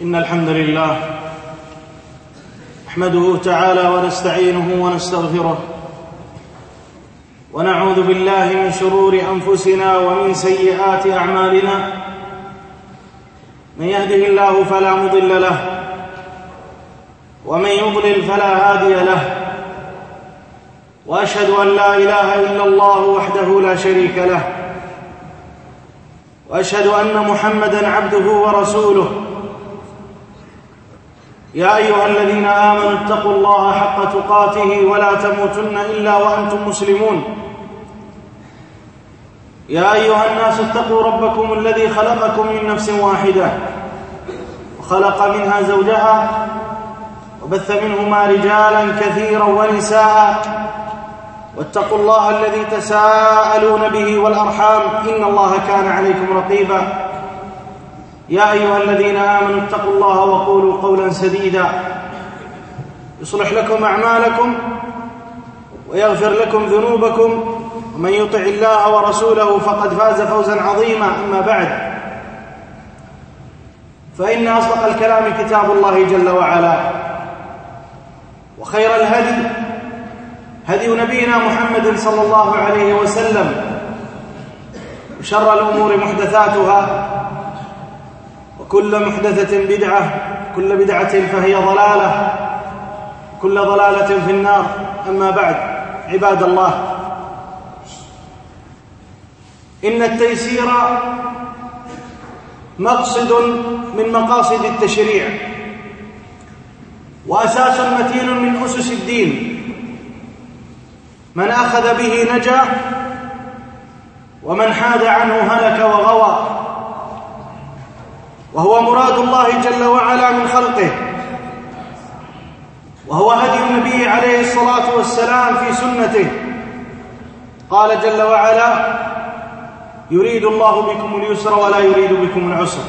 إن الحمد لله نحمده تعالى ونستعينه ونستغفره ونعوذ بالله من شرور أنفسنا ومن سيئات أعمالنا. من يهده الله فلا مضل له ومن يضلل فلا هادي له، وأشهد أن لا إله إلا الله وحده لا شريك له، وأشهد أن محمدًا عبده ورسوله. يا أيها الذين آمنوا اتقوا الله حق تقاته ولا تموتن إلا وأنتم مسلمون. يا أيها الناس اتقوا ربكم الذي خلقكم من نفس واحدة وخلق منها زوجها وبث منهما رجالا كثيرا ونساء، واتقوا الله الذي تساءلون به والأرحام إن الله كان عليكم رقيبا. يا أيها الذين آمنوا اتقوا الله وقولوا قولا سديدا يصلح لكم أعمالكم ويغفر لكم ذنوبكم، ومن يطع الله ورسوله فقد فاز فوزا عظيما. أما بعد، فإن أصدق الكلام كتاب الله جل وعلا، وخير الهدي هدي نبينا محمد صلى الله عليه وسلم، وشر الأمور محدثاتها، وكل محدثة بدعة، كل بدعة فهي ضلالة، كل ضلالة في النار. أما بعد، عباد الله، إن التيسير مقصد من مقاصد التشريع، وأساس متين من أسس الدين. من أخذ به نجا، ومن حاد عنه هلك وغوى، وهو مراد الله جل وعلا من خلقه، وهو هدي النبي عليه الصلاة والسلام في سنته. قال جل وعلا: يريد الله بكم اليسر ولا يريد بكم العسر.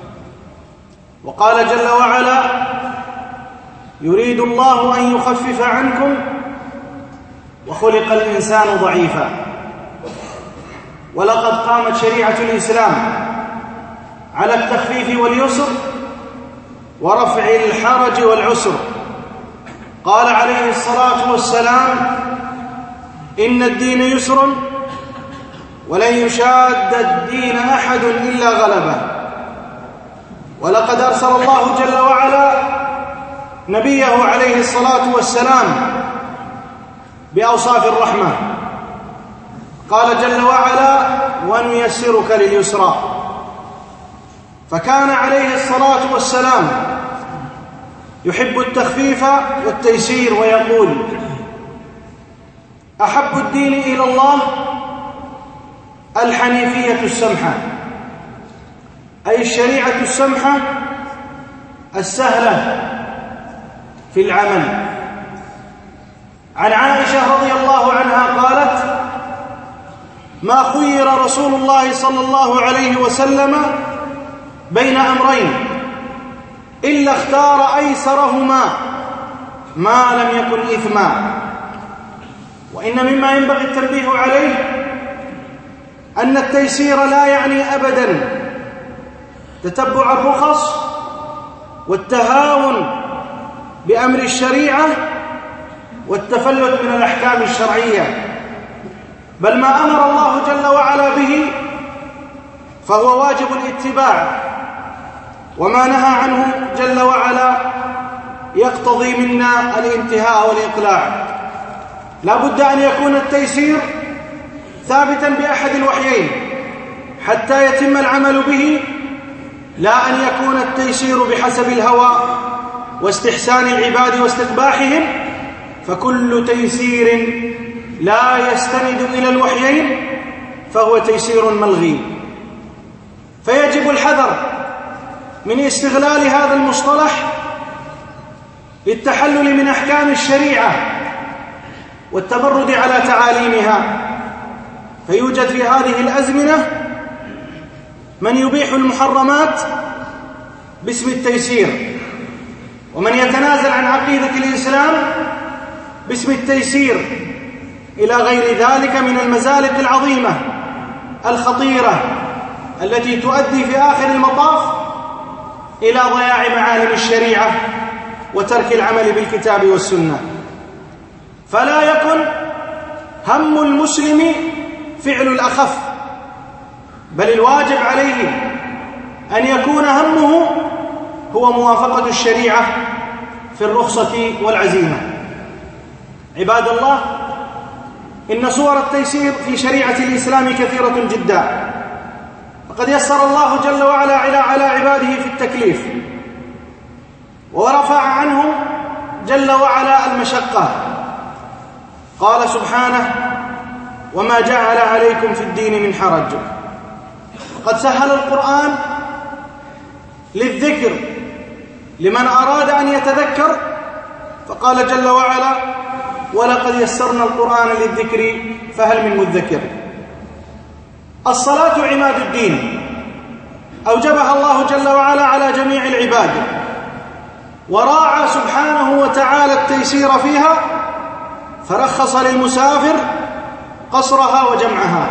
وقال جل وعلا: يريد الله أن يخفف عنكم وخلق الإنسان ضعيفا. ولقد قامت شريعة الإسلام على التخفيف واليسر ورفع الحرج والعسر. قال عليه الصلاة والسلام: إن الدين يسر ولن يشاد الدين أحد إلا غلبه. ولقد أرسل الله جل وعلا نبيه عليه الصلاة والسلام بأوصاف الرحمة. قال جل وعلا: ونيسرك لليسرى. فكان عليه الصلاة والسلام يحب التخفيف والتيسير، ويقول: أحب الدين إلى الله الحنيفية السمحة، أي الشريعة السمحة السهلة في العمل. عن عائشة رضي الله عنها قالت: ما خير رسول الله صلى الله عليه وسلم بين أمرين إلا اختار أيسرهما ما لم يكن إثما. وإن مما ينبغي التنبيه عليه أن التيسير لا يعني أبدا تتبع الرخص والتهاون بأمر الشريعة والتفلت من الأحكام الشرعية، بل ما أمر الله جل وعلا به فهو واجب الاتباع، وما نهى عنه جل وعلا يقتضي منا الانتهاء والإقلاع. لا بد أن يكون التيسير ثابتا بأحد الوحيين حتى يتم العمل به، لا أن يكون التيسير بحسب الهوى واستحسان العباد واستقباحهم، فكل تيسير لا يستند إلى الوحيين فهو تيسير ملغي. فيجب الحذر من استغلال هذا المصطلح للتحلل من أحكام الشريعة والتبرد على تعاليمها. فيوجد في هذه الأزمنة من يبيح المحرمات باسم التيسير، ومن يتنازل عن عقيدة الإسلام باسم التيسير، إلى غير ذلك من المزالق العظيمة الخطيرة التي تؤدي في آخر المطاف إلى ضياع معالم الشريعة وترك العمل بالكتاب والسنة. فلا يكن هم المسلم فعل الأخف، بل الواجب عليه أن يكون همه هو موافقة الشريعة في الرخصة والعزيمة. عباد الله، إن صور التيسير في شريعة الإسلام كثيرة جدا، وقد يسر الله جل وعلا على عباده في التكليف، ورفع عنهم جل وعلا المشقة. قال سبحانه: وما جعل عليكم في الدين من حرج. قد سهل القرآن للذكر لمن أراد أن يتذكر، فقال جل وعلا: ولقد يسرنا القرآن للذكر فهل من مدكر. الصلاة عماد الدين، أوجبها الله جل وعلا على جميع العباد، وراعى سبحانه وتعالى التيسير فيها، فرخص للمسافر قصرها وجمعها،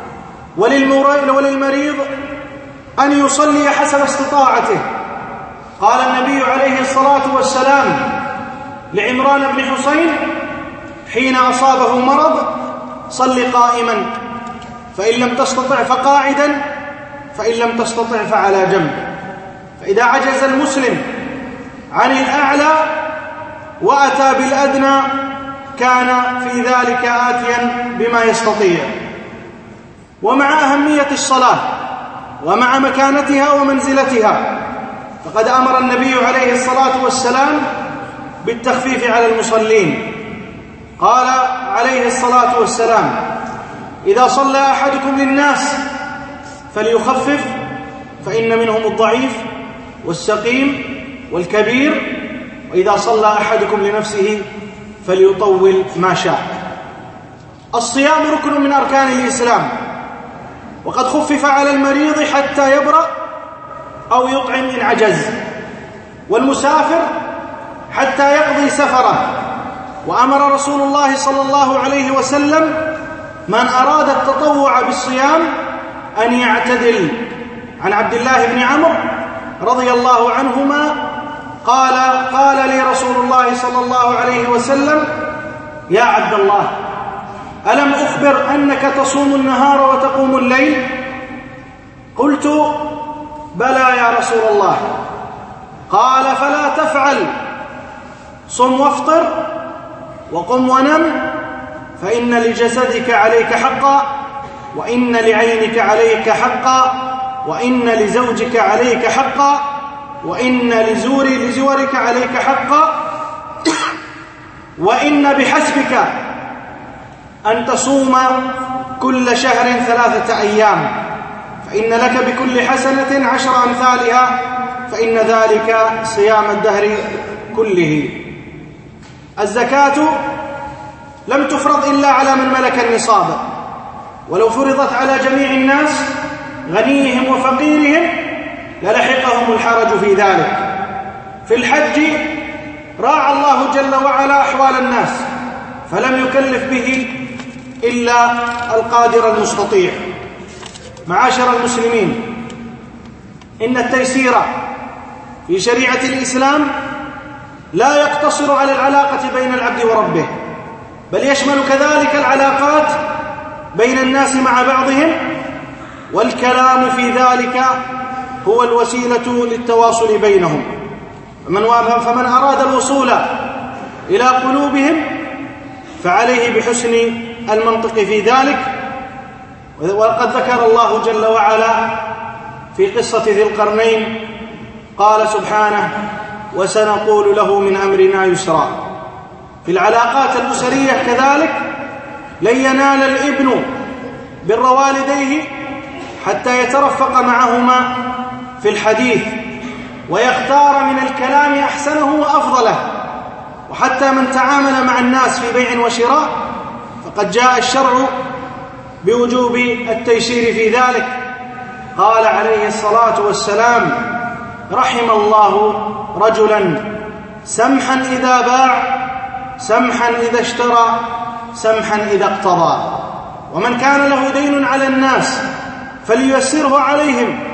وللمريض أن يصلي حسب استطاعته. قال النبي عليه الصلاة والسلام لعمران بن حسين حين أصابه مرض: صل قائما، فإن لم تستطع فقاعدا، فإن لم تستطع فعلى جنب. فإذا عجز المسلم عن الأعلى وأتى بالأدنى كان في ذلك آتيا بما يستطيع. ومع أهمية الصلاة ومع مكانتها ومنزلتها، فقد أمر النبي عليه الصلاة والسلام بالتخفيف على المصلين. قال عليه الصلاة والسلام: إذا صلى أحدكم للناس فليخفف، فإن منهم الضعيف والسقيم والكبير، وإذا صلى أحدكم لنفسه فليطول ما شاء. الصيام ركن من أركان الإسلام، وقد خفف على المريض حتى يبرأ أو يطعم إن عجز، والمسافر حتى يقضي سفره. وأمر رسول الله صلى الله عليه وسلم من أراد التطوع بالصيام أن يعتدل. عن عبد الله بن عمرو رضي الله عنهما قال لي رسول الله صلى الله عليه وسلم: يا عبد الله، ألم أخبر أنك تصوم النهار وتقوم الليل؟ قلت: بلى يا رسول الله. قال: فلا تفعل، صم وافطر وقم ونم، فإن لجسدك عليك حقا، وإن لعينك عليك حقا، وإن لزوجك عليك حقا، وإن لزورك عليك حقا، وإن بحسبك أن تصوم كل شهر 3 أيام، فإن لك بكل حسنة 10 أمثالها، فإن ذلك صيام الدهر كله. الزكاة لم تفرض إلا على من ملك النصاب، ولو فرضت على جميع الناس غنيهم وفقيرهم للحقهم الحرج في ذلك. في الحج راعى الله جل وعلا أحوال الناس، فلم يكلف به إلا القادر المستطيع. معاشر المسلمين، إن التيسير في شريعة الإسلام لا يقتصر على العلاقة بين العبد وربه، بل يشمل كذلك العلاقات بين الناس مع بعضهم، والكلام في ذلك هو الوسيلة للتواصل بينهم. فمن أراد الوصول إلى قلوبهم فعليه بحسن المنطق في ذلك. وقد ذكر الله جل وعلا في قصة ذي القرنين، قال سبحانه: وسنقول له من أمرنا يسرا. في العلاقات الأسرية كذلك لن ينال الابن بر والديه حتى يترفق معهما في الحديث، ويختار من الكلام أحسنه وأفضله. وحتى من تعامل مع الناس في بيع وشراء فقد جاء الشرع بوجوب التيسير في ذلك. قال عليه الصلاة والسلام: رحم الله رجلا سمحا إذا باع، سمحا إذا اشترى، سمحا إذا اقتضى. ومن كان له دين على الناس فلييسره عليهم،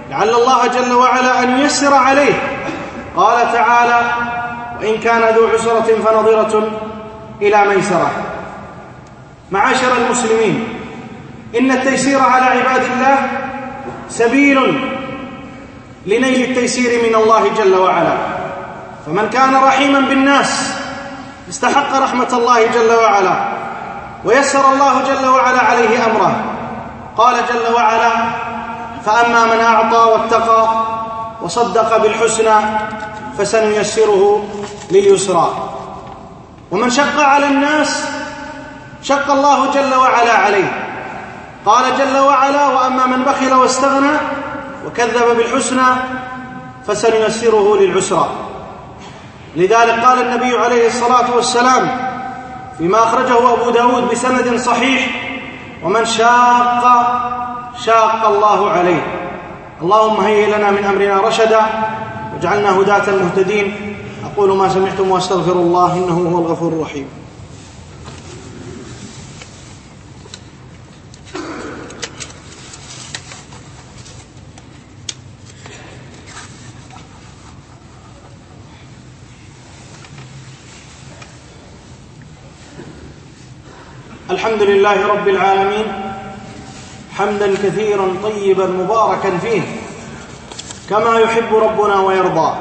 لعل الله جل وعلا أن ييسر عليه. قال تعالى: وإن كان ذو عسرة فنظرة إلى ميسرة. معاشر المسلمين، إن التيسير على عباد الله سبيل لنيل التيسير من الله جل وعلا، فمن كان رحيما بالناس استحق رحمة الله جل وعلا، ويسر الله جل وعلا عليه أمره. قال جل وعلا: فأما من أعطى واتقى وصدق بالحسنى فسنيسره لليسرى. ومن شق على الناس شق الله جل وعلا عليه. قال جل وعلا: وأما من بخل واستغنى وكذب بالحسنى فسنيسره للعسرى. لذلك قال النبي عليه الصلاة والسلام فيما أخرجه أبو داود بسند صحيح: ومن شاق الله عليه. اللهم هيئ لنا من أمرنا رشدا واجعلنا هداة مهتدين. أقول ما سمعتم وأستغفر الله إنه هو الغفور الرحيم. الحمد لله رب العالمين، حمدا كثيرا طيبا مباركا فيه كما يحب ربنا ويرضى.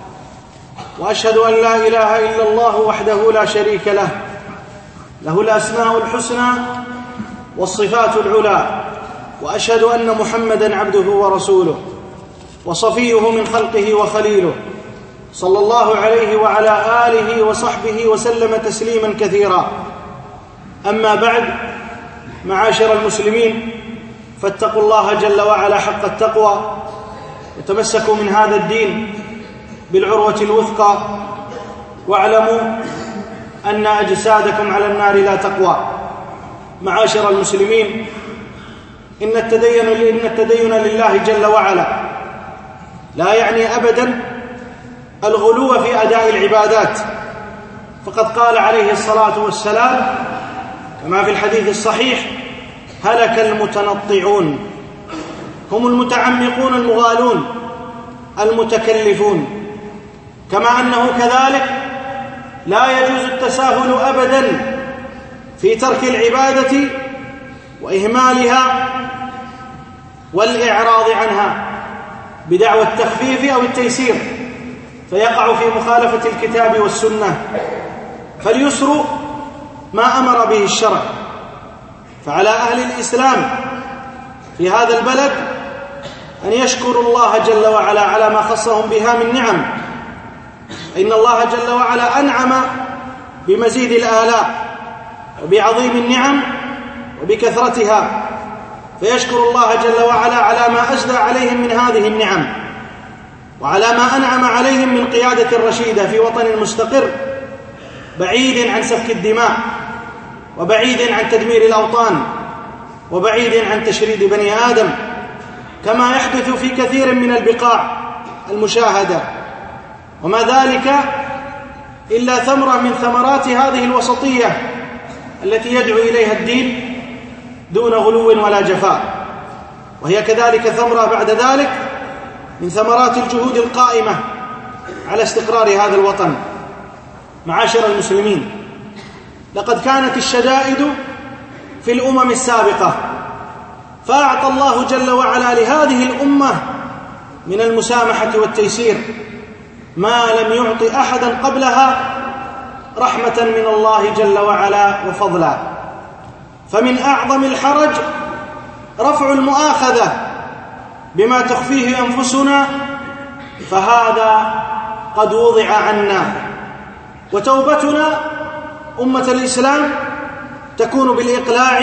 وأشهد أن لا إله إلا الله وحده لا شريك له، له الأسماء الحسنى والصفات العلى. وأشهد أن محمدا عبده ورسوله وصفيه من خلقه وخليله، صلى الله عليه وعلى آله وصحبه وسلم تسليما كثيرا. أما بعد، معاشر المسلمين، فاتقوا الله جل وعلا حق التقوى، وتمسكوا من هذا الدين بالعروة الوثقى، واعلموا أن أجسادكم على النار لا تقوى. معاشر المسلمين، إن التدين لله جل وعلا لا يعني أبدا الغلو في أداء العبادات، فقد قال عليه الصلاة والسلام كما في الحديث الصحيح: هلك المتنطعون، هم المتعمقون المغالون المتكلفون. كما أنه كذلك لا يجوز التساهل أبدا في ترك العبادة وإهمالها والإعراض عنها بدعوى التخفيف أو التيسير، فيقع في مخالفة الكتاب والسنة. فاليسر ما أمر به الشرع، فعلى أهل الإسلام في هذا البلد أن يشكروا الله جل وعلا على ما خصهم بها من نعم، إن الله جل وعلا أنعم بمزيد الآلاء وبعظيم النعم وبكثرتها، فيشكر الله جل وعلا على ما أسدى عليهم من هذه النعم، وعلى ما أنعم عليهم من قيادة رشيدة في وطن مستقر بعيد عن سفك الدماء، وبعيد عن تدمير الأوطان، وبعيد عن تشريد بني آدم، كما يحدث في كثير من البقاع المشاهدة. وما ذلك إلا ثمرة من ثمرات هذه الوسطية التي يدعو إليها الدين دون غلو ولا جفاء، وهي كذلك ثمرة بعد ذلك من ثمرات الجهود القائمة على استقرار هذا الوطن. معاشر المسلمين، لقد كانت الشدائد في الأمم السابقة، فأعطى الله جل وعلا لهذه الأمة من المسامحة والتيسير ما لم يعط أحدا قبلها، رحمة من الله جل وعلا وفضلا. فمن أعظم الحرج رفع المؤاخذة بما تخفيه أنفسنا، فهذا قد وضع عنا، وتوبتنا أمة الإسلام تكون بالإقلاع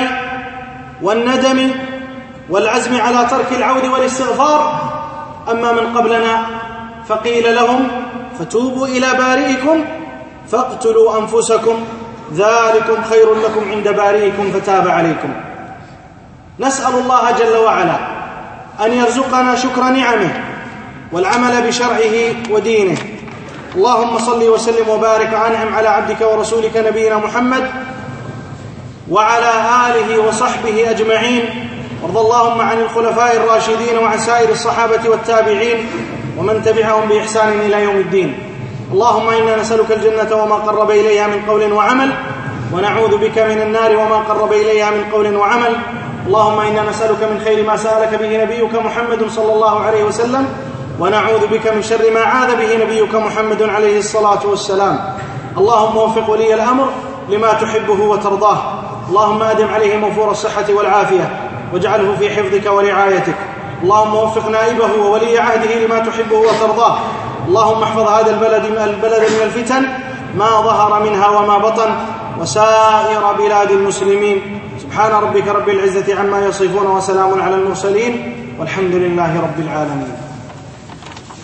والندم والعزم على ترك العود والاستغفار. أما من قبلنا فقيل لهم: فتوبوا إلى بارئكم فاقتلوا أنفسكم ذلكم خير لكم عند بارئكم فتاب عليكم. نسأل الله جل وعلا أن يرزقنا شكر نعمه والعمل بشرعه ودينه. اللهم صل وسلم وبارك وأنعم على عبدك ورسولك نبينا محمد وعلى آله وصحبه أجمعين وارض اللهم عن الخلفاء الراشدين وعن سائر الصحابة والتابعين ومن تبعهم بإحسان إلى يوم الدين. اللهم إنا نسألك الجنة وما قرب إليها من قول وعمل، ونعوذ بك من النار وما قرب إليها من قول وعمل. اللهم إنا نسألك من خير ما سألك به نبيك محمد صلى الله عليه وسلم، ونعوذ بك من شر ما عاذ به نبيك محمد عليه الصلاة والسلام. اللهم وفق ولي الأمر لما تحبه وترضاه، اللهم أدم عليه موفور الصحة والعافية واجعله في حفظك ورعايتك. اللهم وفق نائبه وولي عهده لما تحبه وترضاه. اللهم احفظ هذا البلد من الفتن ما ظهر منها وما بطن، وسائر بلاد المسلمين. سبحان ربك رب العزة عما يصفون، وسلام على المرسلين، والحمد لله رب العالمين.